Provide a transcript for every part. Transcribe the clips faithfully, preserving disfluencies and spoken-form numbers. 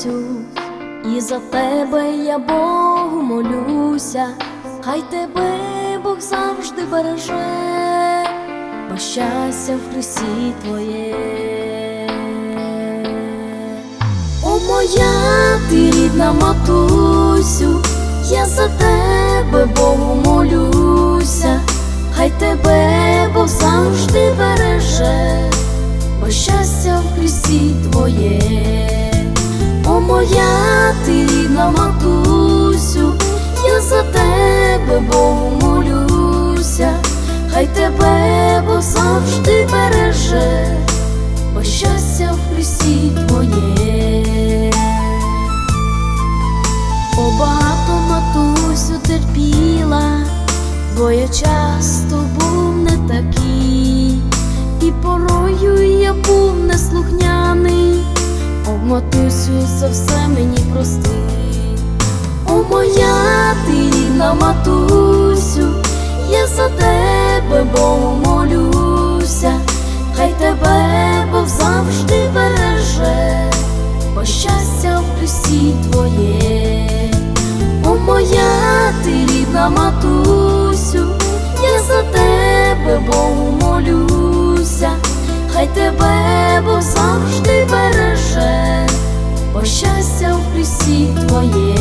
матусю, і за тебе я Богу молюся, хай тебе Бог завжди береже, бо щастя в Христі твоє. О, моя ти рідна матусю, я за тебе Богу молюся, хай тебе Бог завжди береже, бо щастя в Христі твоє. О, моя ти рідна матусю, я за тебе Богу молюся, хай тебе Бог завжди береже, бо щастя в Христі твоє. О, багато матусю терпіла, бо я часто був не такий, і порою я був неслухняний. О, матусю, за все мені прости. О, моя ти рідна матусю, я за тебе Богу молюся, хай тебе Бог завжди береже, бо щастя в Христі твоє. О, моя ти рідна матусю, я за тебе Богу молюся, хай тебе Бог завжди береже, бо щастя в Христі твоє.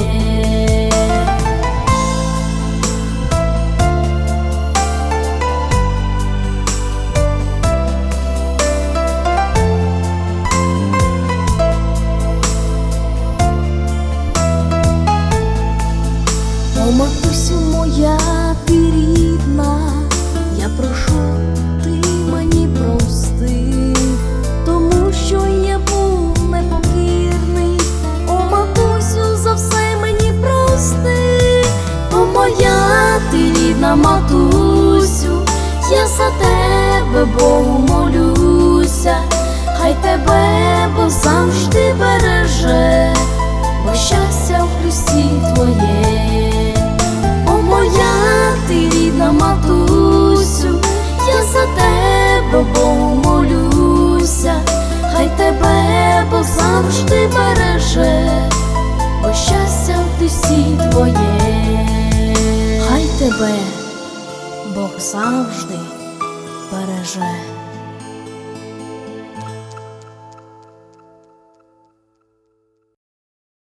О, матусю моя ти рідна, я прошу, ти мені прости, тому що я був непокірний. О, матусю, за все мені прости. О, моя ти рідна матусю, я за тебе Богу молюся, хай тебе Бог завжди береже, бо щастя в Христі твоє. О, моя ти рідна матусю, я за тебе Богу молюся, хай тебе Бог завжди береже, бо щастя в Христі твоє. Хай тебе Бог завжди береже.